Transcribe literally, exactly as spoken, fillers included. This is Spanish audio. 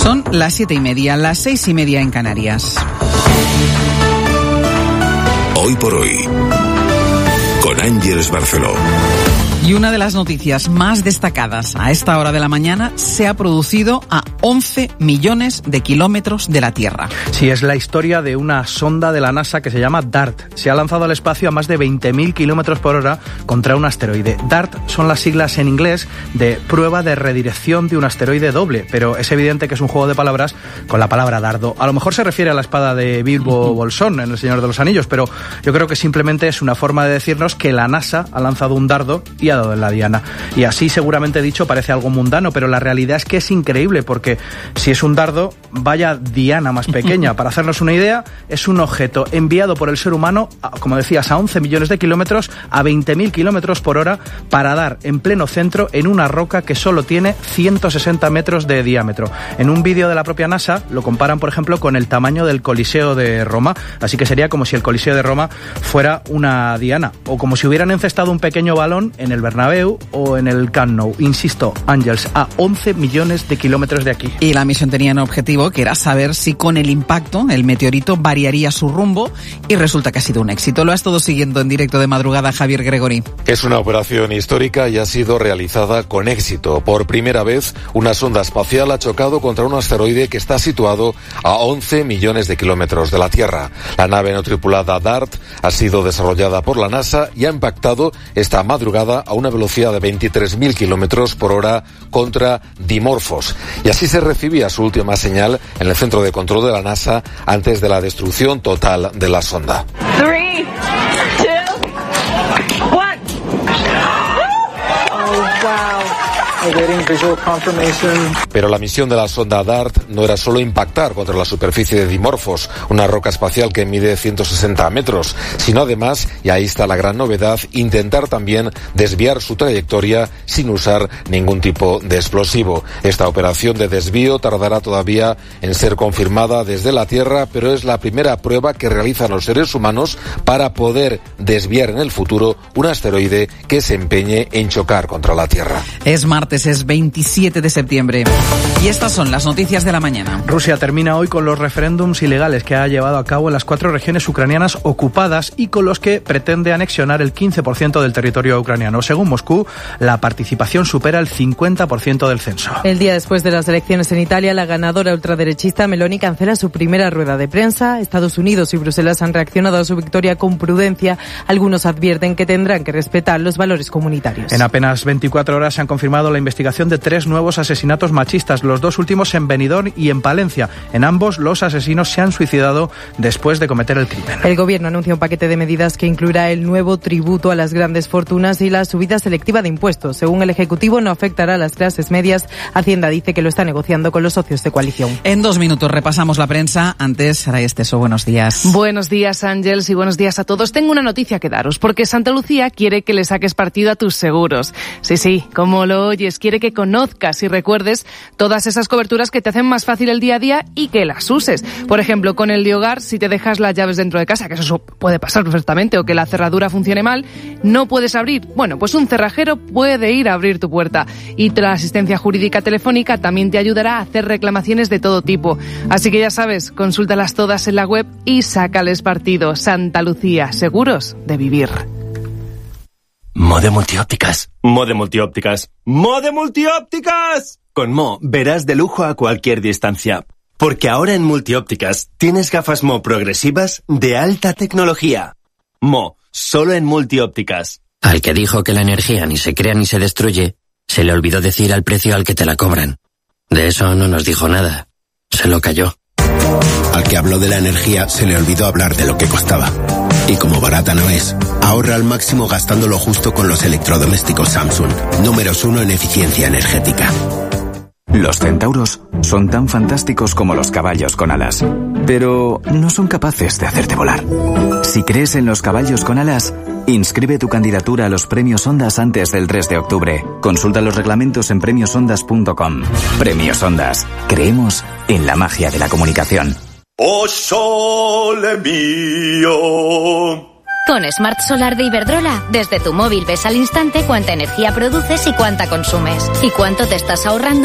Son las siete y media, las seis y media en Canarias. Hoy por hoy, con Ángeles Barceló. Y una de las noticias más destacadas a esta hora de la mañana se ha producido a once millones de kilómetros de la Tierra. Sí, es la historia de una sonda de la NASA que se llama DART. Se ha lanzado al espacio a más de veinte mil kilómetros por hora contra un asteroide. DART son las siglas en inglés de prueba de redirección de un asteroide doble, pero es evidente que es un juego de palabras con la palabra dardo. A lo mejor se refiere a la espada de Bilbo Bolsón en El Señor de los Anillos, pero yo creo que simplemente es una forma de decirnos que la NASA ha lanzado un dardo y ha dado en la diana. Y así, seguramente dicho, parece algo mundano, pero la realidad es que es increíble, porque si es un dardo, vaya diana más pequeña. Para hacernos una idea, es un objeto enviado por el ser humano, como decías, a once millones de kilómetros, a veinte mil kilómetros por hora, para dar en pleno centro en una roca que solo tiene ciento sesenta metros de diámetro. En un vídeo de la propia NASA lo comparan, por ejemplo, con el tamaño del Coliseo de Roma, así que sería como si el Coliseo de Roma fuera una diana, o como si hubieran encestado un pequeño balón en el Bernabéu o en el Camp Nou. Insisto, Ángels, a once millones de kilómetros de aquí. Y la misión tenía un objetivo, que era saber si con el impacto el meteorito variaría su rumbo, y resulta que ha sido un éxito. Lo ha estado siguiendo en directo de madrugada Javier Gregory. Es una operación histórica y ha sido realizada con éxito. Por primera vez, una sonda espacial ha chocado contra un asteroide que está situado a once millones de kilómetros de la Tierra. La nave no tripulada DART ha sido desarrollada por la NASA y ha impactado esta madrugada a una velocidad de veintitrés mil kilómetros por hora contra Dimorphos. Y así se recibía su última señal en el centro de control de la NASA antes de la destrucción total de la sonda. Three, two, one. Oh, wow. Pero la misión de la sonda DART no era solo impactar contra la superficie de Dimorphos, una roca espacial que mide ciento sesenta metros, sino además, y ahí está la gran novedad, intentar también desviar su trayectoria sin usar ningún tipo de explosivo. Esta operación de desvío tardará todavía en ser confirmada desde la Tierra, pero es la primera prueba que realizan los seres humanos para poder desviar en el futuro un asteroide que se empeñe en chocar contra la Tierra. Es martes. Es veintisiete de septiembre. Y estas son las noticias de la mañana. Rusia termina hoy con los referéndums ilegales que ha llevado a cabo en las cuatro regiones ucranianas ocupadas y con los que pretende anexionar el quince por ciento del territorio ucraniano. Según Moscú, la participación supera el cincuenta por ciento del censo. El día después de las elecciones en Italia, la ganadora ultraderechista Meloni cancela su primera rueda de prensa. Estados Unidos y Bruselas han reaccionado a su victoria con prudencia. Algunos advierten que tendrán que respetar los valores comunitarios. En apenas veinticuatro horas se han confirmado la investigación de tres nuevos asesinatos machistas, los dos últimos en Benidorm y en Palencia. En ambos, los asesinos se han suicidado después de cometer el crimen. El gobierno anuncia un paquete de medidas que incluirá el nuevo tributo a las grandes fortunas y la subida selectiva de impuestos. Según el Ejecutivo, no afectará a las clases medias. Hacienda dice que lo está negociando con los socios de coalición. En dos minutos repasamos la prensa. Antes, Saray Esteso, buenos días. Buenos días, Ángels, y buenos días a todos. Tengo una noticia que daros, porque Santa Lucía quiere que le saques partido a tus seguros. Sí, sí, como lo oyes, quiere que conozcas y recuerdes todas esas coberturas que te hacen más fácil el día a día y que las uses. Por ejemplo, con el de hogar, si te dejas las llaves dentro de casa, que eso puede pasar perfectamente, o que la cerradura funcione mal, no puedes abrir. Bueno, pues un cerrajero puede ir a abrir tu puerta. Y la asistencia jurídica telefónica también te ayudará a hacer reclamaciones de todo tipo. Así que ya sabes, consúltalas todas en la web y sácales partido. Santa Lucía, seguros de vivir. Mode Multiópticas. Mode Multiópticas. Mode Multiópticas. Con Mo verás de lujo a cualquier distancia. Porque ahora en Multiópticas tienes gafas Mo progresivas de alta tecnología. Mo, solo en Multiópticas. Al que dijo que la energía ni se crea ni se destruye, se le olvidó decir al precio al que te la cobran. De eso no nos dijo nada. Se lo cayó. Al que habló de la energía se le olvidó hablar de lo que costaba. Y como barata no es, ahorra al máximo gastando lo justo con los electrodomésticos Samsung, números uno en eficiencia energética. Los centauros son tan fantásticos como los caballos con alas, pero no son capaces de hacerte volar. Si crees en los caballos con alas, inscribe tu candidatura a los Premios Ondas antes del tres de octubre. Consulta los reglamentos en premios ondas punto com. Premios Ondas. Creemos en la magia de la comunicación. ¡Oh, sole mío! Con Smart Solar de Iberdrola, desde tu móvil ves al instante cuánta energía produces y cuánta consumes, y cuánto te estás ahorrando